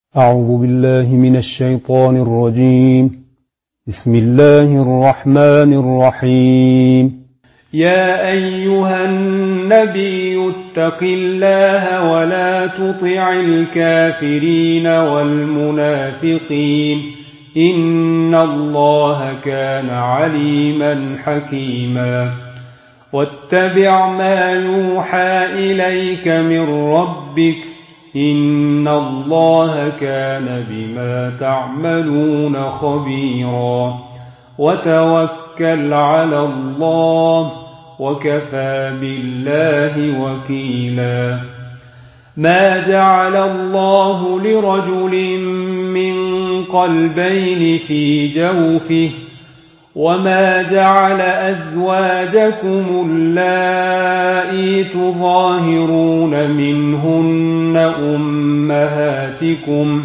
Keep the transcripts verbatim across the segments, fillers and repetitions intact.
أعوذ بالله من الشيطان الرجيم. بسم الله الرحمن الرحيم. يا أيها النبي اتق الله ولا تطع الكافرين والمنافقين إن الله كان عليما حكيما. واتبع ما يوحى إليك من ربك إن الله كان بما تعملون خبيرا. وتوكل على الله وكفى بالله وكيلا. ما جعل الله لرجل من قلبين في جوفه وما جعل أزواجكم اللائي تظاهرون منهن أمهاتكم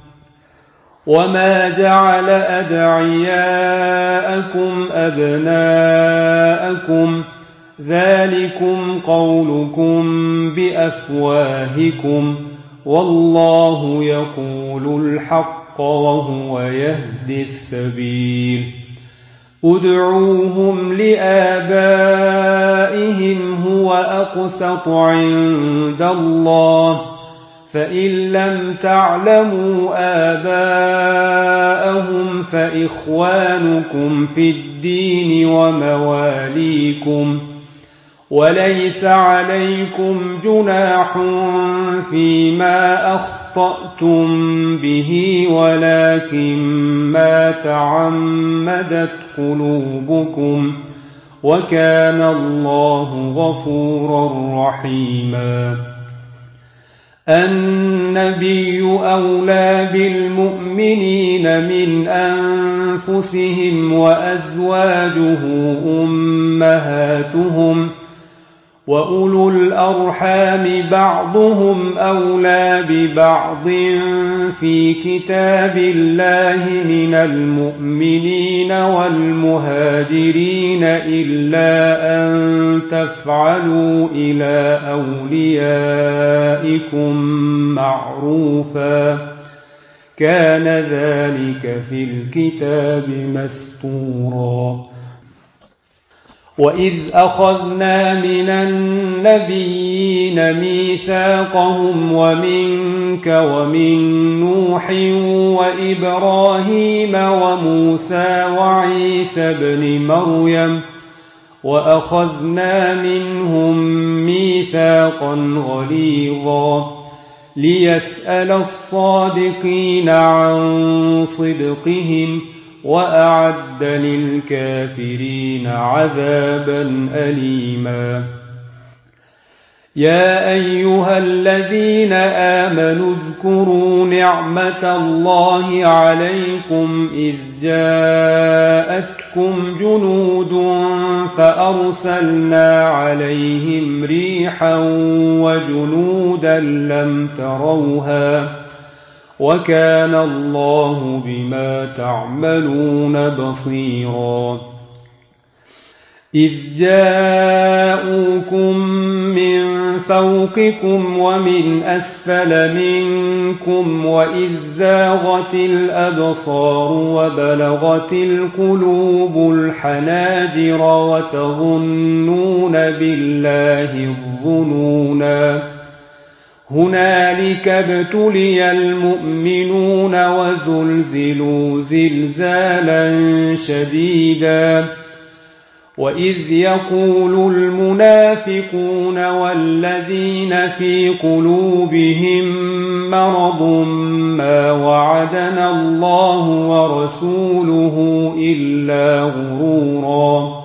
وما جعل أدعياءكم أبناءكم ذلكم قولكم بأفواهكم والله يقول الحق وهو يهدي السبيل. ادعوهم لآبائهم هو أقسط عند الله فإن لم تعلموا آباءهم فإخوانكم في الدين ومواليكم وليس عليكم جناح فيما أخطأتم به ولكن ما تعمدت قلوبكم وكان الله غفورا رحيما. النبي أولى بالمؤمنين من أنفسهم وأزواجه أمهاتهم وأولو الأرحام بعضهم أولى ببعض في كتاب الله من المؤمنين والمهاجرين إلا أن تفعلوا إلى أوليائكم معروفا كان ذلك في الكتاب مسطورا. وإذ أخذنا من النبيين ميثاقهم ومنك ومن نوح وإبراهيم وموسى وعيسى ابن مريم وأخذنا منهم ميثاقا غليظا ليسأل الصادقين عن صدقهم وأعد للكافرين عذابا أليما. يا أيها الذين آمنوا اذكروا نعمة الله عليكم إذ جاءتكم جنود فأرسلنا عليهم ريحا وجنودا لم تروها وكان الله بما تعملون بصيرا. إذ جاءوكم من فوقكم ومن أسفل منكم وإذ زاغت الأبصار وبلغت القلوب الحناجر وتظنون بالله الظنونا هنالك ابتلي المؤمنون وزلزلوا زلزالا شديدا. وإذ يقول المنافقون والذين في قلوبهم مرض ما وعدنا الله ورسوله إلا غرورا.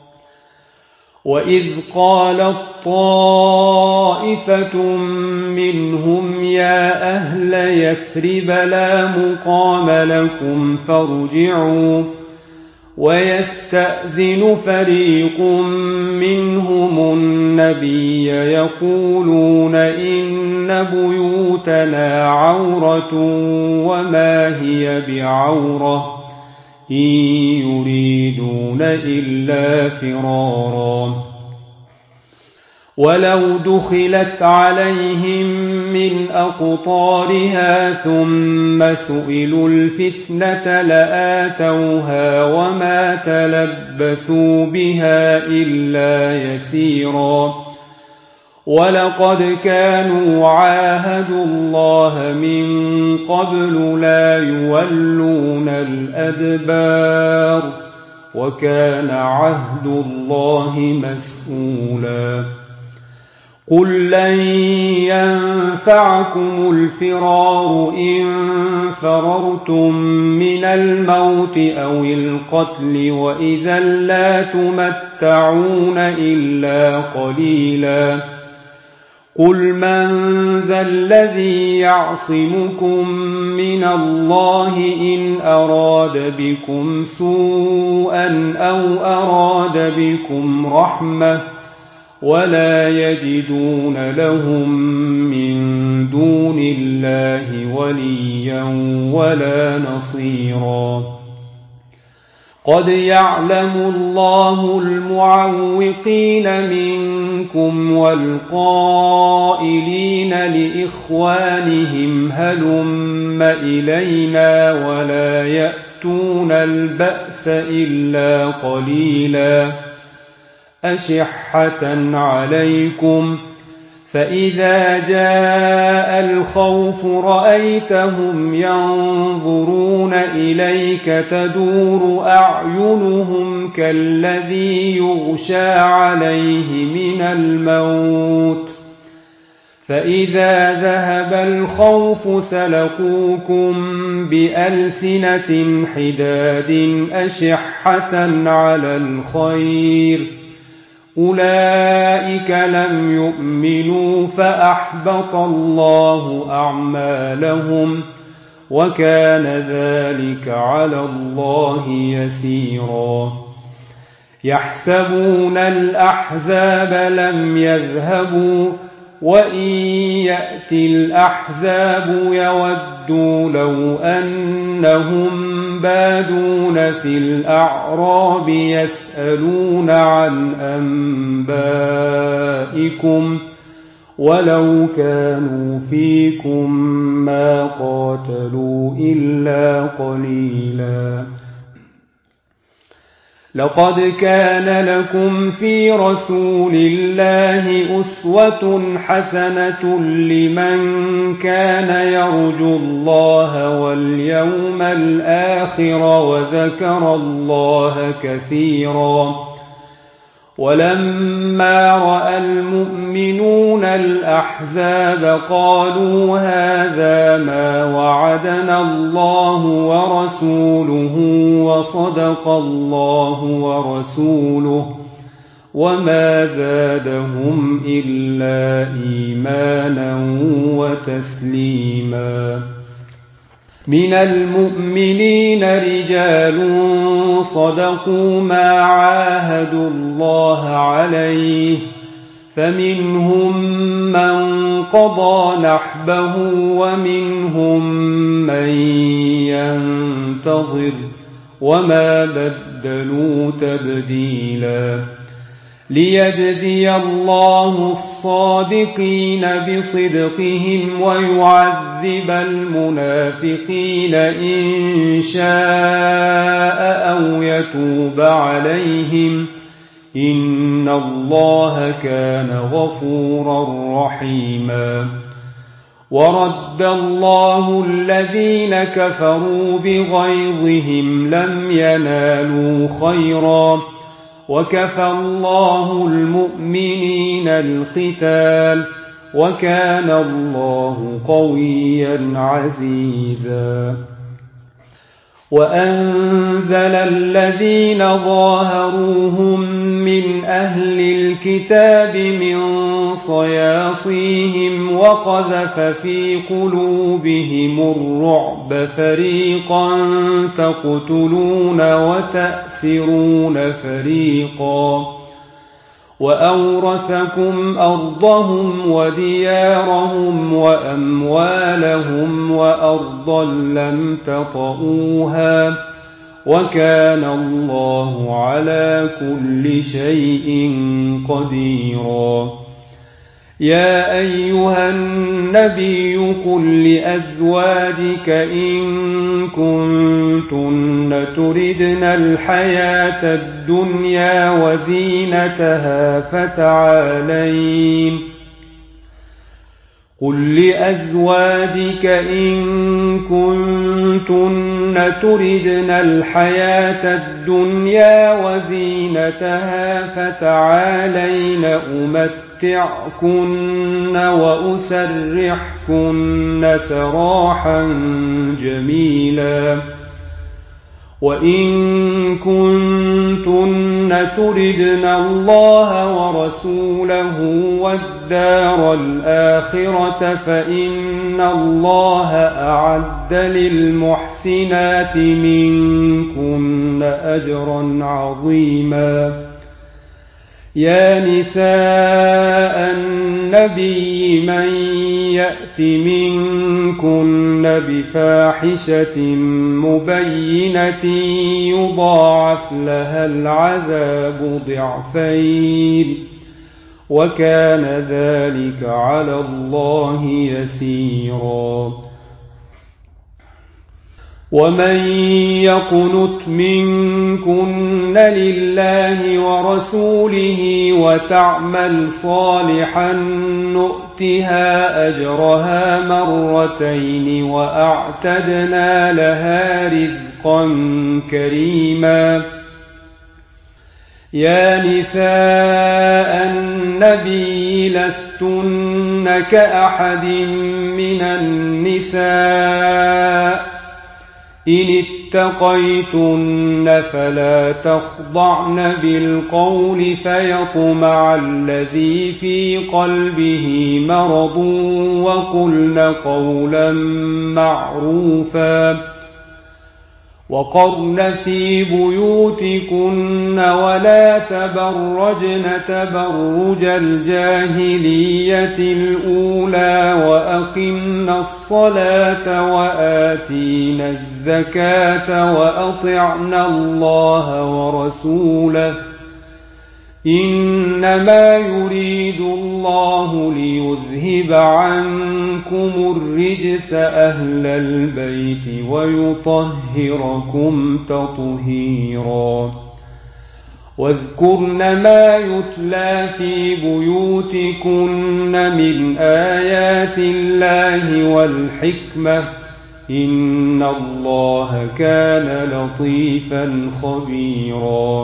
وإذ قالت طائفة منهم يا أهل يثرب لا مقام لكم فارجعوا ويستأذن فريق منهم النبي يقولون إن بيوتنا عورة وما هي بعورة إن يريدون إلا فرارا. ولو دخلت عليهم من أقطارها ثم سئلوا الفتنة لآتوها وما تلبثوا بها إلا يسيرا ولقد كانوا عاهدوا الله من قبل لا يولون الأدبار وكان عهد الله مسؤولا قل لن ينفعكم الفرار إن فررتم من الموت أو القتل وإذا لا تمتعون إلا قليلا قل من ذا الذي يعصمكم من الله إن أراد بكم سوءا أو أراد بكم رحمة ولا يجدون لهم من دون الله وليا ولا نصيرا قد يعلم الله المعوقين منكم والقائلين لإخوانهم هلم إلينا ولا يأتون البأس إلا قليلا أشحة عليكم فإذا جاء الخوف رأيتهم ينظرون إليك تدور أعينهم كالذي يغشى عليه من الموت فإذا ذهب الخوف سلقوكم بألسنة حداد أشحة على الخير أولئك لم يؤمنوا فأحبط الله أعمالهم وكان ذلك على الله يسيرا يحسبون الأحزاب لم يذهبوا وإن يأتي الأحزاب يودوا لو أنهم بادون في الأعراب يسألون عن أنبائكم ولو كانوا فيكم ما قاتلوا إلا قليلا لقد كان لكم في رسول الله أسوة حسنة لمن كان يرجو الله واليوم الآخر وذكر الله كثيرا ولما رأى المؤمنون الأحزاب قالوا هذا ما وعدنا الله ورسوله وصدق الله ورسوله وما زادهم إلا إيمانا وتسليما من المؤمنين رجال صدقوا ما عاهدوا الله عليه فمنهم من قضى نحبه ومنهم من ينتظر وما بدلوا تبديلا ليجزي الله الصادقين بصدقهم ويعذب المنافقين إن شاء أو يتوب عليهم إن الله كان غفورا رحيما ورد الله الذين كفروا بغيظهم لم ينالوا خيرا وكفى الله المؤمنين القتال وكان الله قويا عزيزا وأنزل الذين ظاهروهم من أهل الكتاب من صياصيهم وقذف في قلوبهم الرعب فريقا تقتلون وتأسرون فريقا وأورثكم أرضهم وديارهم وأموالهم وأرضا لم تطئوها وكان الله على كل شيء قديرا يا أيها النبي قل لأزواجك إن كنتن تردن الحياة الدنيا وزينتها فتعالين قل لأزواجك إن كنتن تردن الحياة الدنيا وزينتها فتعالين أمتعكن وأسرحكن سراحا جميلا وإن كنتن تردن الله ورسوله والدار الآخرة فإن الله أعد للمحسنات منكن أجرا عظيما يا نساء النبي من يأت منكن بفاحشة مبينة يضاعف لها العذاب ضعفين وكان ذلك على الله يسيرا ومن يقنت منكن لله ورسوله وتعمل صالحا نؤتها أجرها مرتين وأعتدنا لها رزقا كريما يا نساء النبي لستن كأحد من النساء إن اتقيتن فلا تخضعن بالقول فيطمع الذي في قلبه مرض وقلن قولا معروفا وقرن في بيوتكن ولا تبرجن تبرج الجاهلية الأولى وأقمن الصلاة وآتينا الزكاة وأطعنا الله ورسوله إنما يريد الله ليذهب عنكم الرجس أهل البيت ويطهركم تطهيرا واذكرن ما يتلى في بيوتكن من آيات الله والحكمة إن الله كان لطيفا خبيرا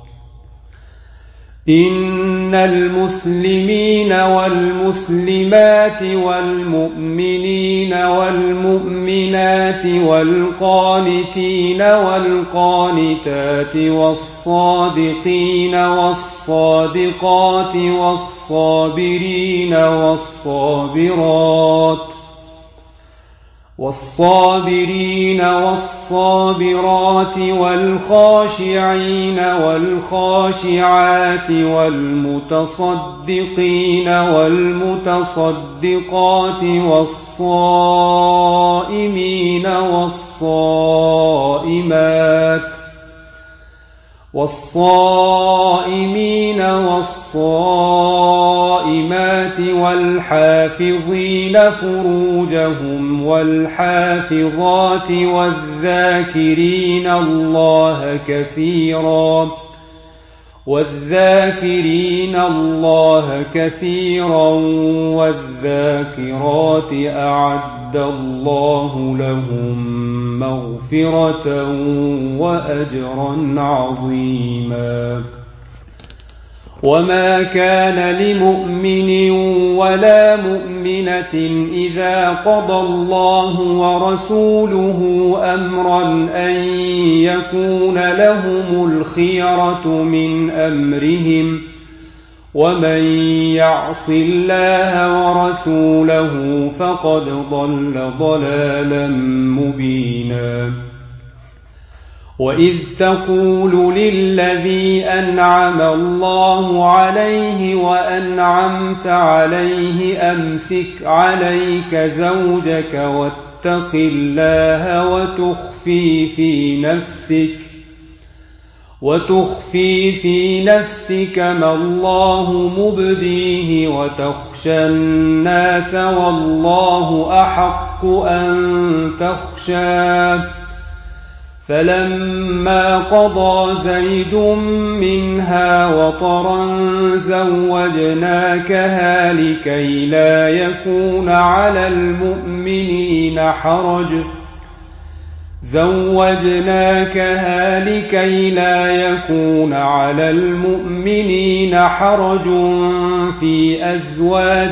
إن المسلمين والمسلمات والمؤمنين والمؤمنات والقانتين والقانتات والصادقين والصادقات والصابرين والصابرات والصابرين والصابرات والخاشعين والخاشعات والمتصدقين والمتصدقات والصائمين والصائمات والصائمين والصائمات والحافظين فروجهم والحافظات والذاكرين الله كثيرا والذاكرين الله كثيرا والذاكرات أعد الله لهم مغفرة وأجرا عظيما وما كان لمؤمن ولا مؤمنة إذا قضى الله ورسوله أمرا أن يكون لهم الخيرة من أمرهم ومن يعص الله ورسوله فقد ضل ضلالا مبينا وإذ تقول للذي أنعم الله عليه وأنعمت عليه أمسك عليك زوجك واتق الله وتخفي في نفسك وتخفي في نفسك ما الله مبديه وتخشى الناس والله أحق أن تخشاه فلما قضى زيد منها وطرا زوجناكها لكي لا يكون على المؤمنين حرج زوجناكها لكي لا يكون على المؤمنين حرج في أزواج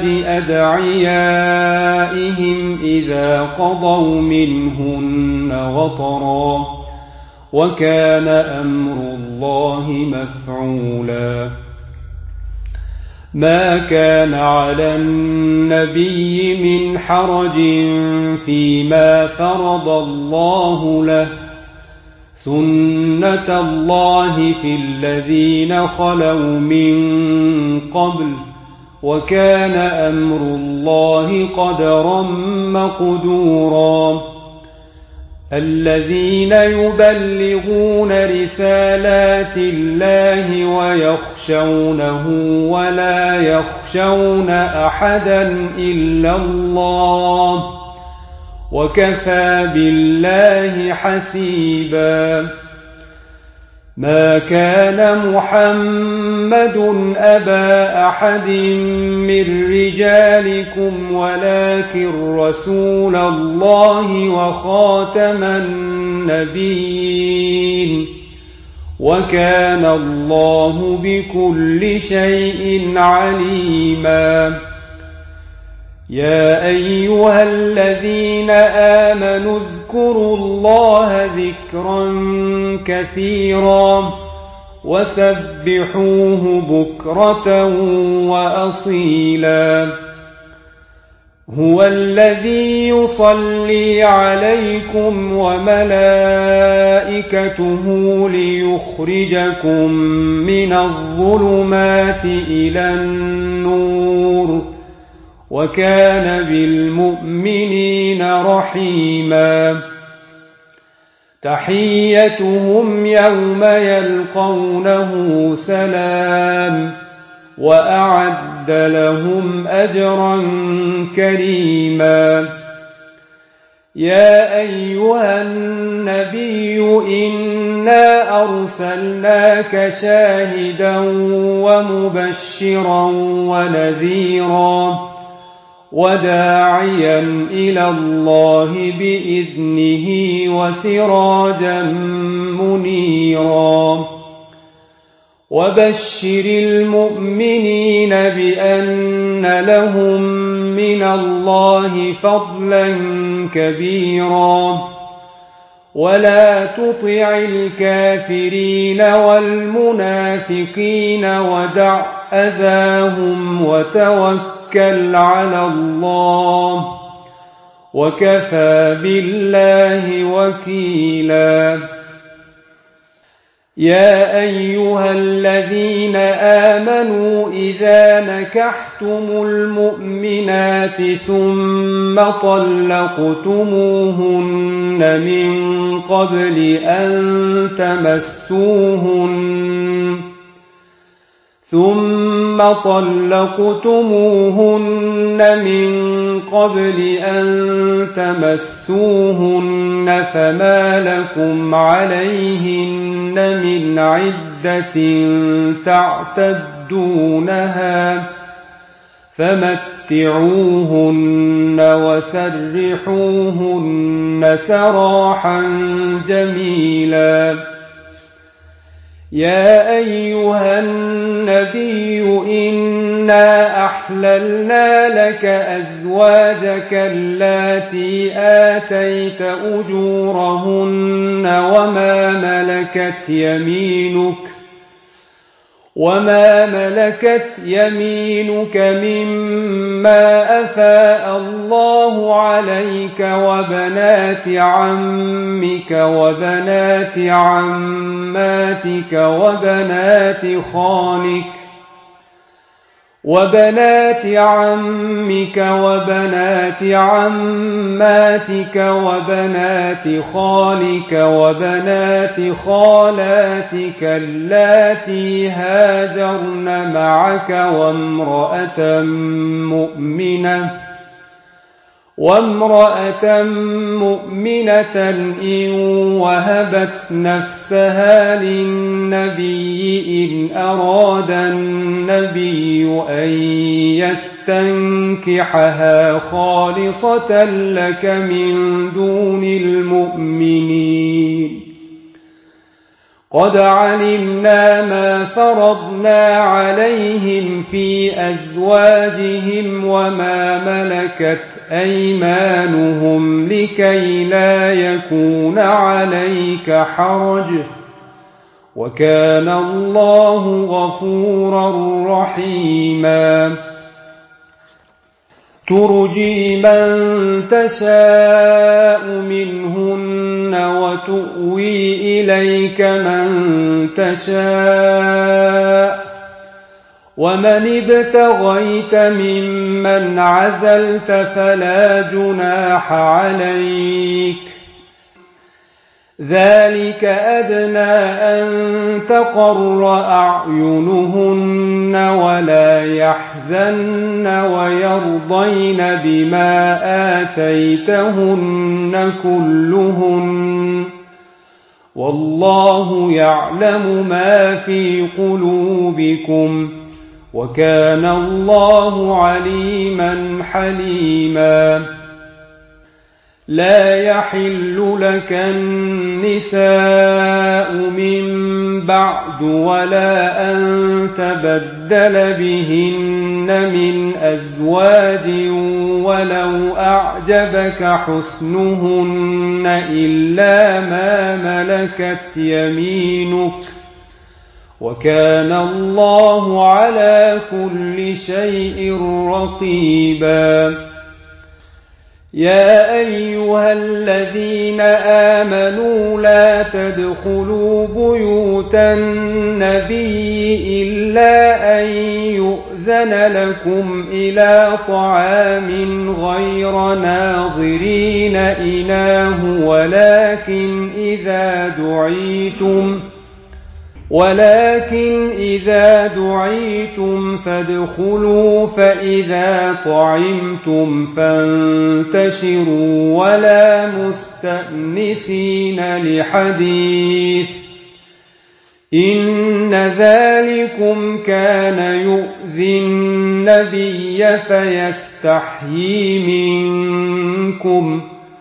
أدعيائهم إذا قضوا منهن وطرا وكان أمر الله مفعولا ما كان على النبي من حرج فيما فرض الله له سنة الله في الذين خلوا من قبل وكان أمر الله قدرا مقدورا الذين يبلغون رسالات الله ويخشونه ولا يخشون أحدا إلا الله وكفى بالله حسيبا ما كان محمد أبا أحد من رجالكم ولكن رسول الله وخاتم النبيين وكان الله بكل شيء عليما يا أيها الذين آمنوا اذكروا الله ذكرا كثيرا وسبحوه بكرة وأصيلا هو الذي يصلي عليكم وملائكته ليخرجكم من الظلمات إلى النور وكان بالمؤمنين رحيما تحيتهم يوم يلقونه سلام وأعد لهم أجرا كريما يا أيها النبي إنا أرسلناك شاهدا ومبشرا ونذيرا وداعيا إلى الله بإذنه وسراجا منيرا وبشر المؤمنين بأن لهم من الله فضلا كبيرا ولا تطع الكافرين والمنافقين ودع أذاهم وتوكل على الله وكفى بالله وكيلا يا أيها الذين آمنوا إذا نكحتم المؤمنات ثم طلقتموهن من قبل أن تمسوهن ثم طلقتموهن من قبل أن تمسوهن فما لكم عليهن من عدة تعتدونها فمتعوهن وسرحوهن سراحا جميلا يا أيها النبي إنا أحللنا لك أزواجك اللاتي آتيت أجورهن وما ملكت يمينك وما ملكت يمينك مما أفاء الله عليك وبنات عمك وبنات عماتك وبنات خالك وبنات عمك وبنات عماتك وبنات خالك وبنات خالاتك اللاتي هاجرن معك وامرأة مؤمنة وامرأة مؤمنة إن وهبت نفسها للنبي إن أراد النبي أن يستنكحها خالصة لك من دون المؤمنين قد علمنا ما فرضنا عليهم في أزواجهم وما ملكت أيمانهم لكي لا يكون عليك حرج وكان الله غفورا رحيما ترجي من تشاء منهن وتؤوي إليك من تشاء ومن ابتغيت ممن عزلت فلا جناح عليك ذلك أدنى أن تقر أعينهن ولا يحزن ويرضين بما آتيتهن كلهن والله يعلم ما في قلوبكم وكان الله عليما حليما لا يحل لك النساء من بعد ولا أن تبدل بهن من أزواج ولو أعجبك حسنهن إلا ما ملكت يمينك وكان الله على كل شيء رقيبا يا أيها الذين آمنوا لا تدخلوا بيوت النبي إلا أن يؤذن لكم إلى طعام غير ناظرين إناه ولكن إذا دعيتم ولكن إذا دعيتم فادخلوا فإذا طعمتم فانتشروا ولا مستأنسين لحديث إن ذلكم كان يؤذي النبي فيستحيي منكم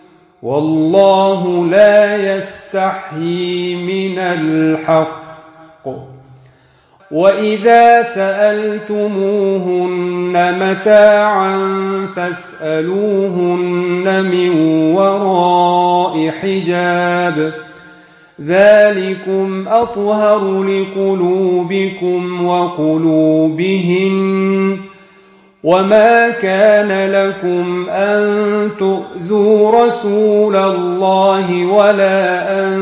والله لا يستحيي من الحق وإذا سألتموهن متاعا فاسألوهن من وراء حجاب ذلكم أطهر لقلوبكم وقلوبهن وما كان لكم أن تؤذوا رسول الله ولا أن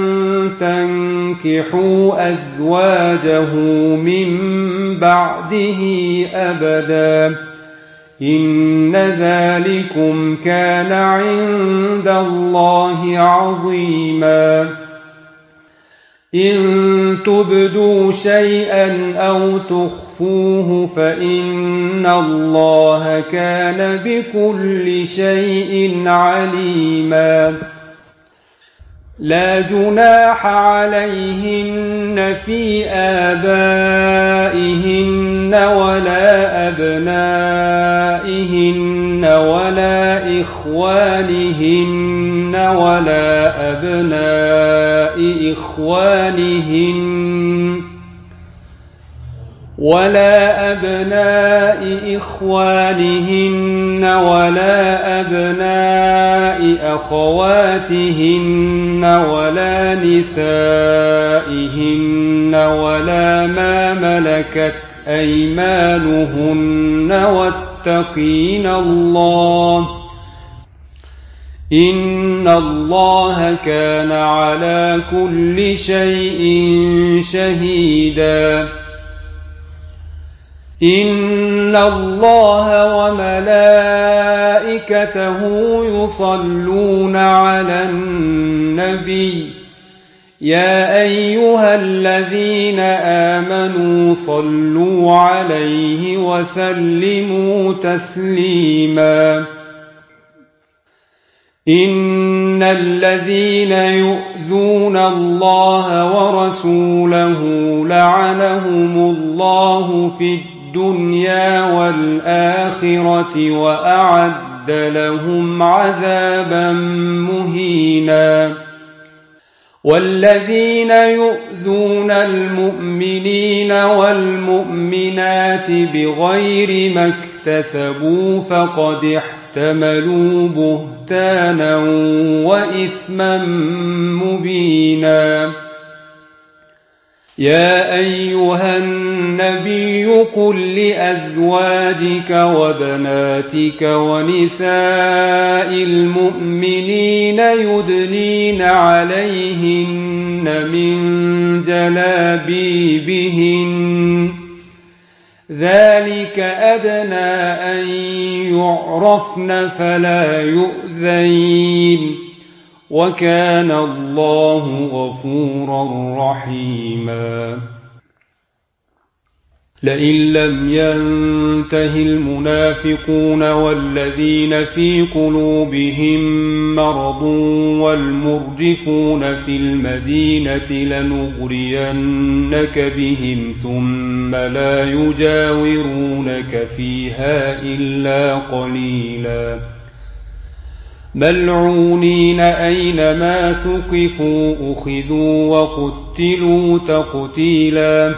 تنكحوا أزواجه من بعده أبدا إن ذلكم كان عند الله عظيما إن تبدوا شيئا أو تخفوه فإن الله كان بكل شيء عليما لا جناح عليهن في آبائهن ولا أبنائهن ولا إخوانهن ولا أبناء إخوانهن ولا أبناء إخوانهن ولا أبناء أخواتهن ولا نسائهن ولا ما ملكت أيمانهن واتقين الله إن الله كان على كل شيء شهيدا إن الله وملائكته يصلون على النبي يا أيها الذين آمنوا صلوا عليه وسلموا تسليما إن الذين يؤذون الله ورسوله لعنهم الله في الدنيا والآخرة وأعد لهم عذابا مهينا والذين يؤذون المؤمنين والمؤمنات بغير ما اكتسبوا فقد احتملوا بهتانا وإثما مبينا يا أيها النبي قل لأزواجك وبناتك ونساء المؤمنين يدنين عليهن من جلابيبهن ذلك أدنى أن يعرفن فلا يؤذين وكان الله غفورا رحيما لئن لم ينته المنافقون والذين في قلوبهم مرض والمرجفون في المدينة لنغرينك بهم ثم لا يجاورونك فيها إلا قليلا ملعونين أينما ثقفوا أخذوا وقتلوا تقتيلا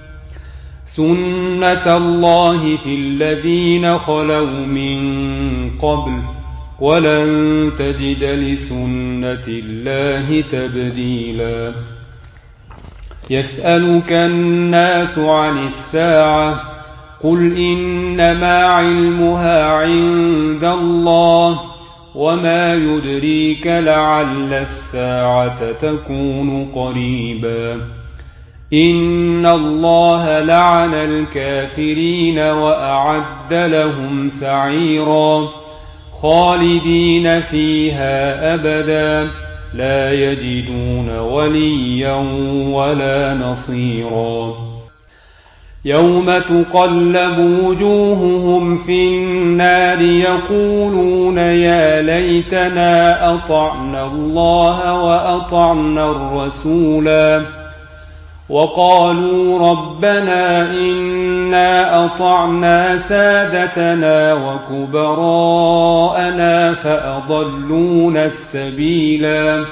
سنة الله في الذين خلوا من قبل ولن تجد لسنة الله تبديلا يسألك الناس عن الساعة قل إنما علمها عند الله وما يدريك لعل الساعة تكون قريبا إن الله لعن الكافرين وأعد لهم سعيرا خالدين فيها أبدا لا يجدون وليا ولا نصيرا يوم تقلب وجوههم في النار يقولون يا ليتنا أطعنا الله وأطعنا الرسولا وقالوا ربنا إنا أطعنا سادتنا وكبراءنا فأضلونا السبيلا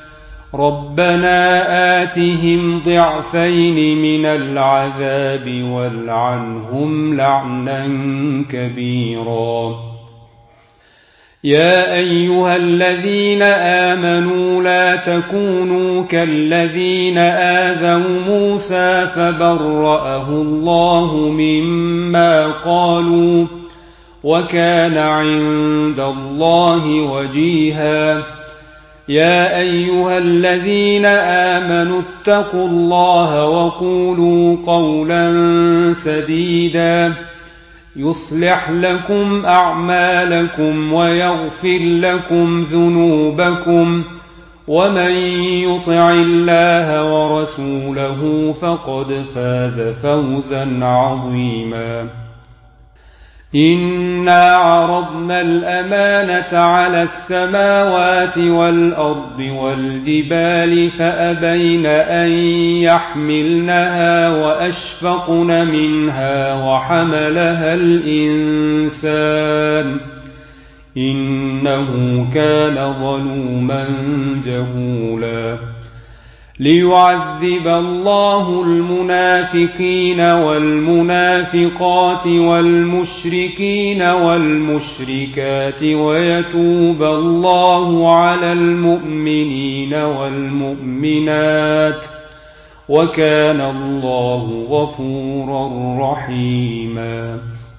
ربنا آتهم ضعفين من العذاب والعنهم لعنا كبيرا يا أيها الذين آمنوا لا تكونوا كالذين آذوا موسى فبرأه الله مما قالوا وكان عند الله وجيها يا أيها الذين آمنوا اتقوا الله وقولوا قولا سديدا يصلح لكم أعمالكم ويغفر لكم ذنوبكم ومن يطع الله ورسوله فقد فاز فوزا عظيما إنا عرضنا الأمانة على السماوات والأرض والجبال فأبين أن يحملنها وأشفقن منها وحملها الإنسان إنه كان ظلوما جهولا ليعذب الله المنافقين والمنافقات والمشركين والمشركات ويتوب الله على المؤمنين والمؤمنات وكان الله غفورا رحيما